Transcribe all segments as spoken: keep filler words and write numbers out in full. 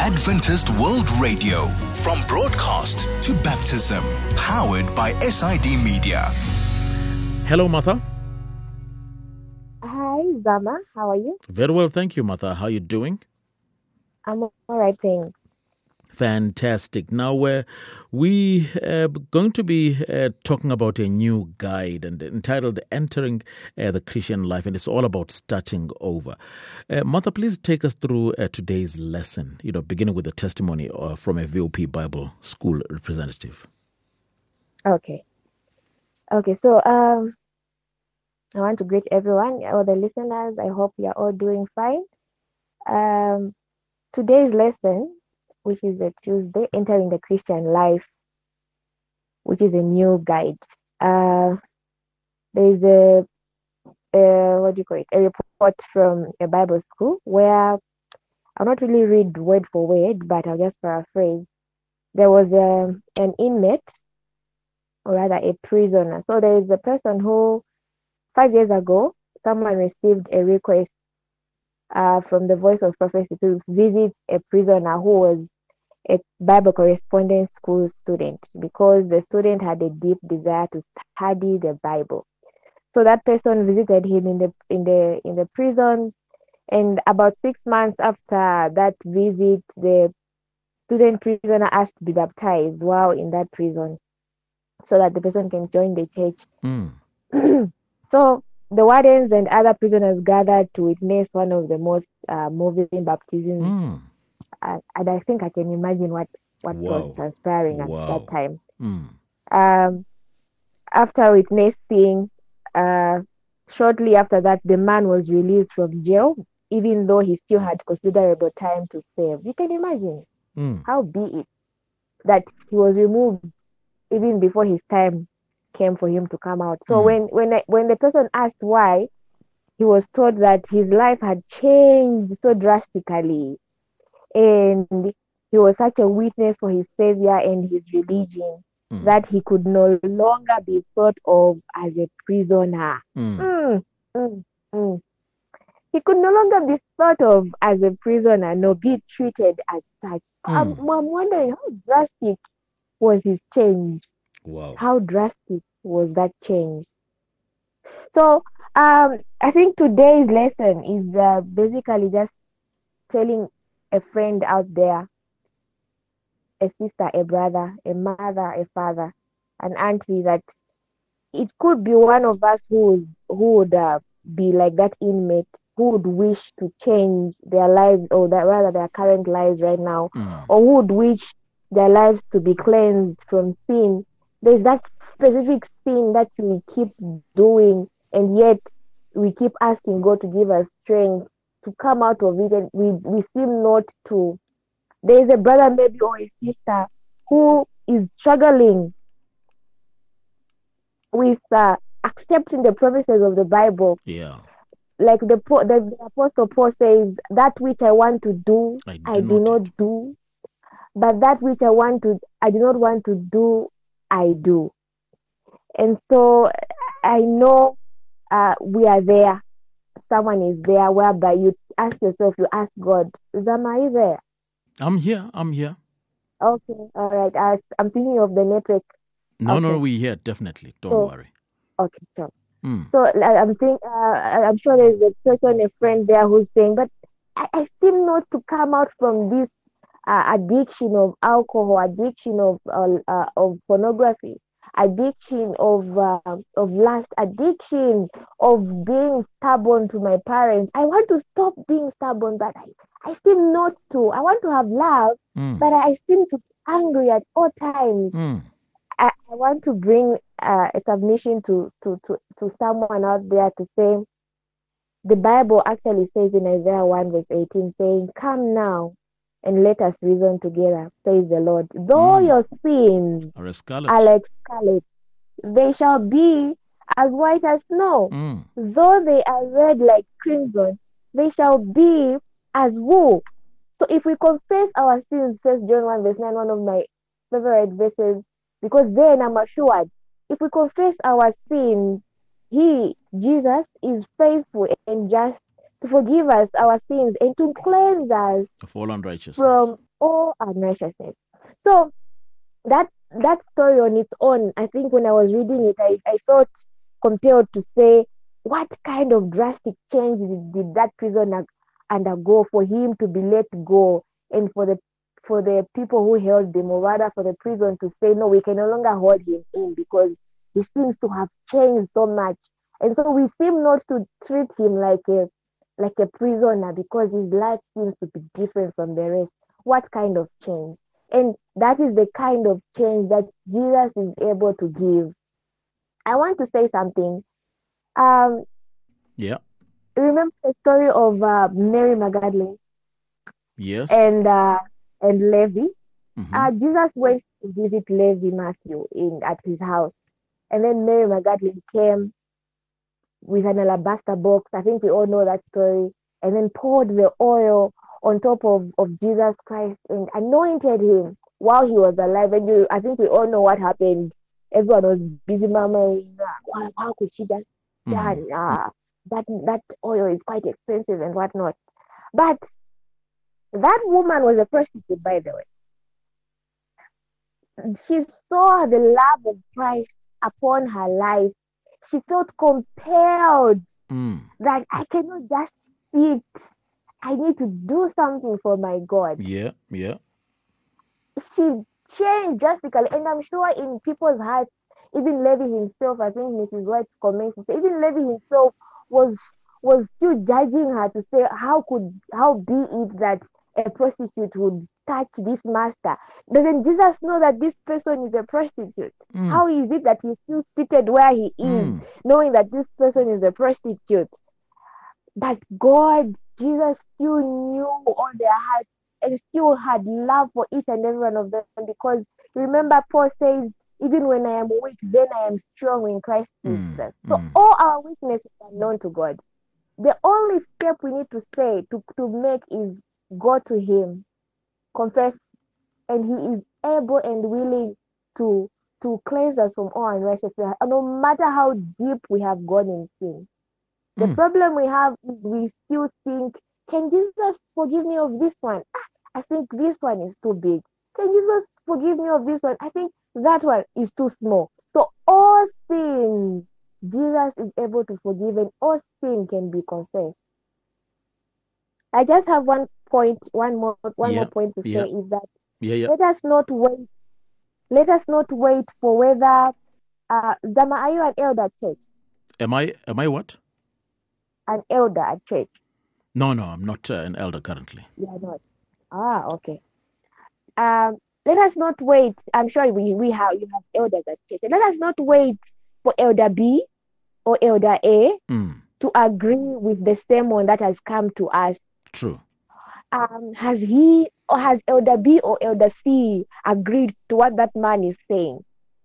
Adventist World Radio, from broadcast to baptism, powered by S I D Media. Hello, Martha. Hi, Zama. How are you? Very well, thank you, Martha. How are you doing? I'm all right, thanks. Fantastic. Now, uh, we are going to be uh, talking about a new guide and entitled Entering uh, the Christian Life, and it's all about starting over. Uh, Martha, please take us through uh, today's lesson, you know, beginning with a testimony uh, from a V O P Bible School representative. Okay. Okay, so um, I want to greet everyone, all the listeners. I hope you are all doing fine. Um, today's lesson, which is a Tuesday, Entering the Christian Life, which is a new guide. Uh, there is a, a, what do you call it, a report from a Bible school where I'll not really read word for word, but I'll just paraphrase. There was a, an inmate, or rather a prisoner. So there is a person who, five years ago, someone received a request uh, from the Voice of Prophecy to visit a prisoner who was a Bible correspondence school student, because the student had a deep desire to study the Bible. So that person visited him in the in the in the prison, and about six months after that visit, the student prisoner asked to be baptized while in that prison, so that the person can join the church. Mm. So the wardens and other prisoners gathered to witness one of the most uh, moving baptisms. Mm. Uh, and I think I can imagine what, what Wow. was transpiring at Wow. that time. Mm. Um, after witnessing, uh, shortly after that, the man was released from jail, even though he still had considerable time to serve. You can imagine Mm. how be it that he was removed even before his time came for him to come out. So Mm. when when I, when the person asked why, he was told that his life had changed so drastically, and he was such a witness for his Savior and his religion Mm. that he could no longer be thought of as a prisoner. Mm. Mm, mm, mm. He could no longer be thought of as a prisoner, nor be treated as such. I'm, Mm. I'm wondering how drastic was his change. Wow. How drastic was that change? So um, I think today's lesson is uh, basically just telling a friend out there, a sister, a brother, a mother, a father, an auntie, that it could be one of us who would, who would uh, be like that inmate, who would wish to change their lives, or that rather their current lives right now, Mm. or who would wish their lives to be cleansed from sin. There's that specific sin that we keep doing, and yet we keep asking God to give us strength to come out of it, and we, we seem not to. There is a brother maybe or a sister who is struggling with uh, accepting the promises of the Bible. Yeah. Like the, the, the Apostle Paul says, that which I want to do, I do I do not not do. But that which I want to, I do not want to do, I do. And so I know uh, we are there. Someone is there whereby you ask yourself, you ask God, Zama, are you there? I'm here. I'm here. Okay, all right. I, I'm thinking of the network. No, no, Okay. we're here, definitely. Don't So, worry. Okay, sure. Mm. So I- I'm think uh, I'm sure there's a person, a friend there who's saying, but I, I seem not to come out from this uh, addiction of alcohol, addiction of uh, uh, of pornography, addiction of uh, of lust, addiction of being stubborn to my parents. I want to stop being stubborn, but I, I seem not to. I want to have love, Mm. but I seem to be angry at all times. Mm. I, I want to bring uh, a submission to, to, to, to someone out there to say, the Bible actually says in Isaiah one verse eighteen, saying, come now and let us reason together, says the Lord. Though Mm. your sins Or a scarlet. are like scarlet, they shall be as white as snow. Mm. Though they are red like crimson, they shall be as wool. So if we confess our sins, First John one verse nine, one of my favorite verses, because then I'm assured, if we confess our sins, He, Jesus, is faithful and just to forgive us our sins and to cleanse us Of all unrighteousness. from all unrighteousness. So that that story on its own, I think when I was reading it, I, I felt compelled to say, what kind of drastic change did, did that prisoner undergo for him to be let go, and for the for the people who held him, or rather for the prison to say, no, we can no longer hold him in because he seems to have changed so much. And so we seem not to treat him like a like a prisoner because his life seems to be different from the rest. What kind of change? And that is the kind of change that Jesus is able to give. I want to say something. Um, Yeah. remember the story of uh, Mary Magdalene Yes. and uh, and Levi? Mhm. Uh, Jesus went to visit Levi Matthew in at his house, and then Mary Magdalene came with an alabaster box. I think we all know that story, and then poured the oil on top of, of Jesus Christ and anointed him while he was alive. And you, I think we all know what happened. Everyone was busy murmuring, "Wow, how could she just done? Uh, that that oil is quite expensive and whatnot." But that woman was a prostitute, by the way. She saw the love of Christ upon her life. She felt compelled Mm. that I cannot just sit. I need to do something for my God. Yeah. Yeah. She changed drastically, and I'm sure in people's hearts, even Levi himself, I think Missus White comments, even Levi himself was was still judging her to say, how could how be it that a prostitute would touch this master? Doesn't Jesus know that this person is a prostitute? Mm. How is it that he's still seated where he is, Mm. knowing that this person is a prostitute? But God, Jesus still knew all their hearts and still had love for each and every one of them, because remember, Paul says, even when I am weak, then I am strong in Christ Jesus. Mm. So Mm. all our weaknesses are known to God. The only step we need to say, to, to make, is go to him, confess, and he is able and willing to to cleanse us from all unrighteousness, no matter how deep we have gone in sin. The Mm. problem we have is we still think, can Jesus forgive me of this one? Ah, I think this one is too big. Can Jesus forgive me of this one? I think that one is too small. So all sins, Jesus is able to forgive, and all sin can be confessed. I just have one point, one more, one Yeah. more point to Yeah. say is that Yeah. Yeah. let us not wait. Let us not wait for whether. Uh, Zama, are you an elder at church? Am I? Am I what? An elder at church? No, no, I'm not uh, an elder currently. You are not. Ah, okay. Um, let us not wait. I'm sure we, we have you have elders at church. Let us not wait for Elder B or Elder A Mm. to agree with the sermon that has come to us. True. Um, has he or has Elder B or Elder C agreed to what that man is saying?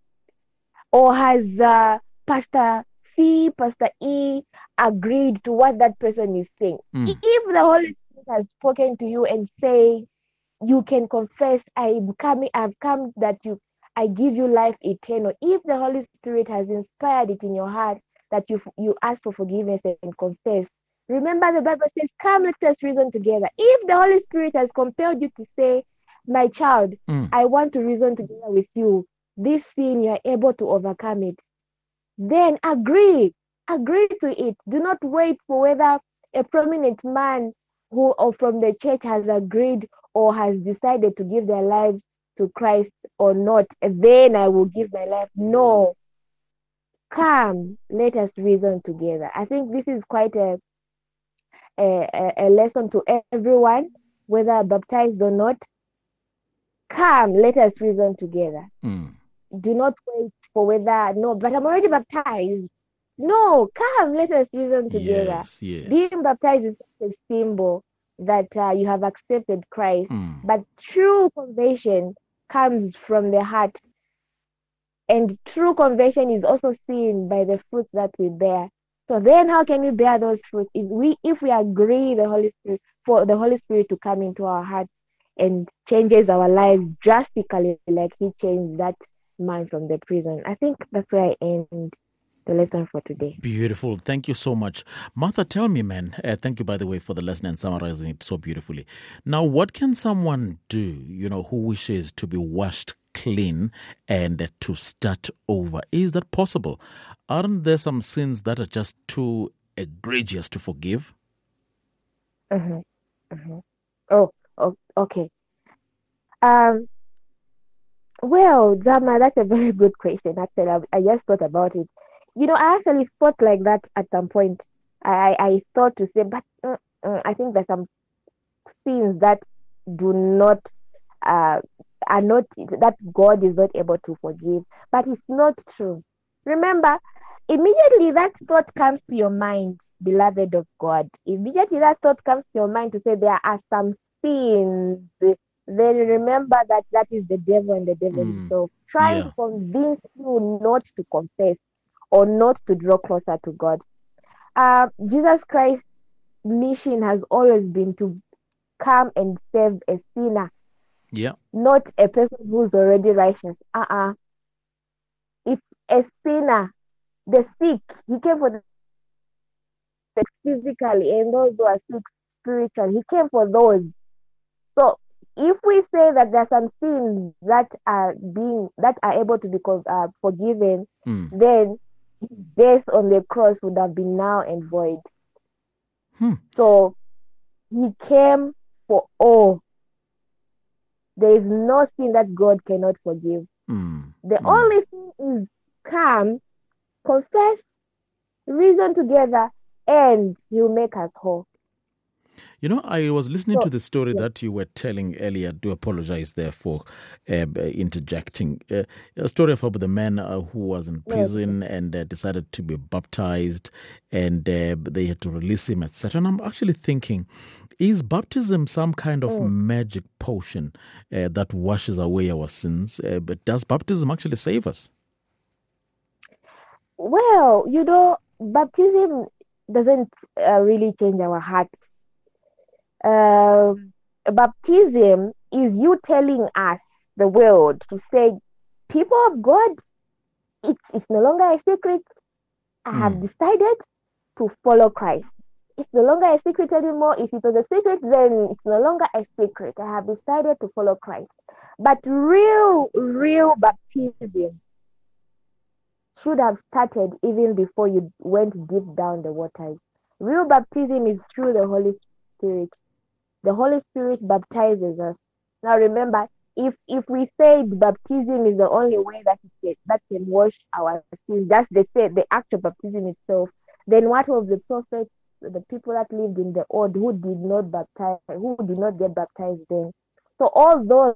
Or has uh, Pastor C, Pastor E agreed to what that person is saying? Mm. If the Holy Spirit has spoken to you and say, you can confess, I'm coming, I've come that you, I give you life eternal. If the Holy Spirit has inspired it in your heart that you you ask for forgiveness and confess, remember the Bible says, come, let us reason together. If the Holy Spirit has compelled you to say, my child, Mm. I want to reason together with you, this sin, you are able to overcome it, then agree, agree to it. Do not wait for whether a prominent man who or from the church has agreed or has decided to give their lives to Christ or not, then I will give my life. No. Come, let us reason together. I think this is quite a, a, a lesson to everyone, whether baptized or not. Come, let us reason together. Mm. Do not wait for whether, no, but I'm already baptized. No, come, let us reason together. Yes. Yes. Being baptized is a symbol that uh, you have accepted Christ, Mm. but true conversion comes from the heart, and true conversion is also seen by the fruits that we bear. So then, how can we bear those fruits? If we if we agree the Holy Spirit for the Holy Spirit to come into our hearts and changes our lives drastically, like He changed that man from the prison. I think that's where I end the lesson for today. Beautiful. Thank you so much. Martha, tell me, man, uh, thank you, by the way, for the lesson and summarizing it so beautifully. Now, what can someone do, you know, who wishes to be washed clean and to start over? Is that possible? Aren't there some sins that are just too egregious to forgive? Mm-hmm. Mm-hmm. Oh, oh, okay. Um, well, Zama, that's a very good question. Actually, I, I just thought about it. You know, I actually thought like that at some point. I, I thought to say, but uh, uh, I think there's some sins that do not, uh, are not, that God is not able to forgive. But it's not true. Remember, immediately that thought comes to your mind, beloved of God. Immediately that thought comes to your mind to say there are some sins. Then remember that that is the devil and the devil Mm, himself trying yeah. to convince you not to confess or not to draw closer to God. Uh, Jesus Christ's mission has always been to come and save a sinner, Yeah. not a person who's already righteous. Uh-uh. If a sinner, the sick, he came for the sick physically, and those who are sick spiritually, he came for those. So if we say that there are some sins that are being that are able to be uh, forgiven, Mm. then his death on the cross would have been null and void. Hmm. So he came for all. There is no sin that God cannot forgive. Mm. The Mm. only thing is come, confess, reason together, and he'll make us whole. You know, I was listening So, to the story yeah. that you were telling earlier. I do apologize there for uh, interjecting. Uh, a story of the man uh, who was in prison and uh, decided to be baptized, and uh, they had to release him, et cetera. And I'm actually thinking, is baptism some kind of Mm. magic potion uh, that washes away our sins? Uh, but does baptism actually save us? Well, you know, baptism doesn't uh, really change our hearts. Uh, baptism is you telling us, the world, to say, people of God, it's, it's no longer a secret. I have Mm. decided to follow Christ. It's no longer a secret anymore. If it was a secret, then it's no longer a secret. I have decided to follow Christ. But real, real baptism should have started even before you went deep down the waters. Real baptism is through the Holy Spirit. The Holy Spirit baptizes us. Now remember, if if we said baptism is the only way that it can, that can wash our sins, that's the the act of baptism itself, then what of the prophets, the people that lived in the old who did not baptize, who did not get baptized then? So all those,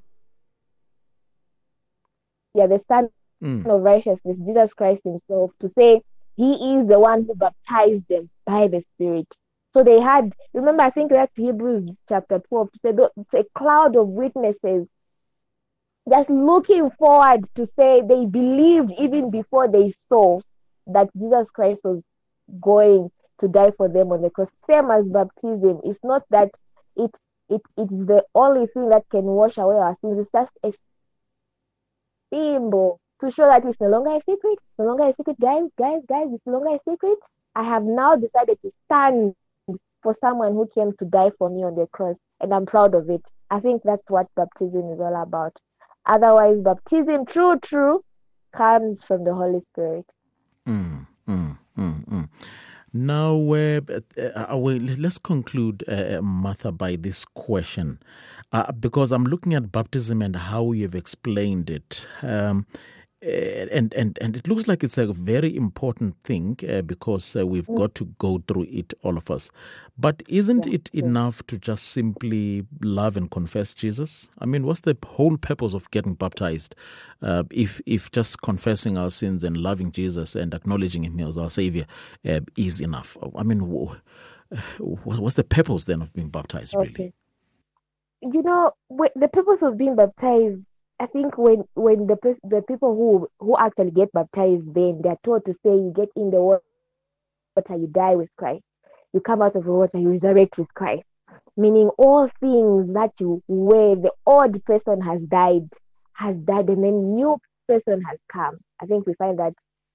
yeah, the Son Mm. of righteousness, Jesus Christ himself, to say he is the one who baptized them by the Spirit. So they had, remember, I think that's Hebrews chapter twelve, to say it's a cloud of witnesses just looking forward to say they believed even before they saw that Jesus Christ was going to die for them on the cross. Same as baptism. It's not that it it it's the only thing that can wash away our sins. It's just a symbol to show that it's no longer a secret. It's no longer a secret, guys, guys, guys. It's no longer a secret. I have now decided to stand for someone who came to die for me on the cross, and I'm proud of it. I think that's what baptism is all about. Otherwise, baptism, true, true, comes from the Holy Spirit. Mm, mm, mm, mm. Now, uh, uh, uh, let's conclude, uh, Martha, by this question, uh, because I'm looking at baptism and how you've explained it. Um, and, and, and it looks like it's a very important thing uh, because uh, we've Mm. got to go through it, all of us. But isn't Yeah, it yeah. enough to just simply love and confess Jesus? I mean, what's the whole purpose of getting baptized uh, if if just confessing our sins and loving Jesus and acknowledging him as our Savior uh, is enough? I mean, what's the purpose then of being baptized, really? Okay. You know, the purpose of being baptized, I think when when the the people who who actually get baptized, then they're told to say, you get in the water, you die with Christ. You come out of the water, you resurrect with Christ. Meaning all things that you were, the old person has died, has died, and then new person has come. I think we find that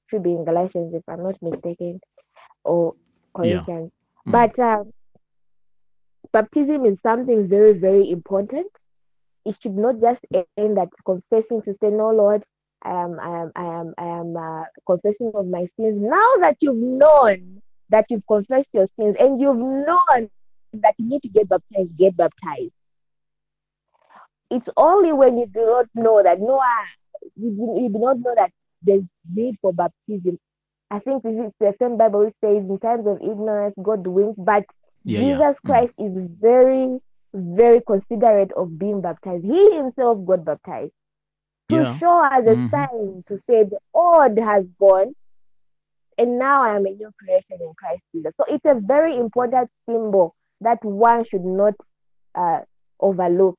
should be in Galatians if I'm not mistaken, or Corinthians. Yeah. Mm. But uh, baptism is something very, very important. It should not just end at confessing to say, no, Lord, I am, I am, I am, I am uh, confessing of my sins. Now that you've known that you've confessed your sins and you've known that you need to get baptized, get baptized. It's only when you do not know that, no, you do, you do not know that there's need for baptism. I think this is the same Bible which says, in times of ignorance, God wins, but yeah, Jesus yeah. Christ mm. is very, very considerate of being baptized. He himself got baptized to yeah. show as a mm-hmm. sign to say the old has gone and now I am a new creation in Christ Jesus. So it's a very important symbol that one should not uh, overlook.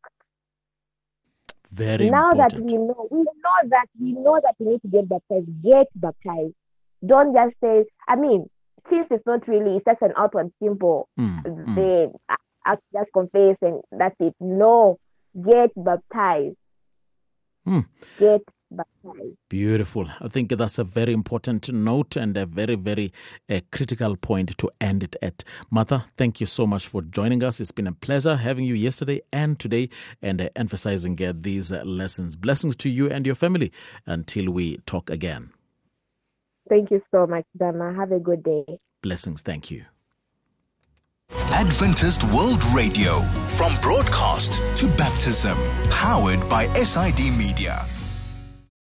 Very now important. that we know, we know that we know that we need to get baptized. Get baptized. Don't just say. I mean, since it's not really, it's just an outward symbol. Mm, mm. They I, just confess and that's it. No, get baptized. Mm. Get baptized. Beautiful. I think that's a very important note and a very, very uh, critical point to end it at. Martha, thank you so much for joining us. It's been a pleasure having you yesterday and today and uh, emphasizing uh, these uh, lessons. Blessings to you and your family until we talk again. Thank you so much, Dama. Have a good day. Blessings. Thank you. Adventist World Radio, from broadcast to baptism, powered by S I D Media.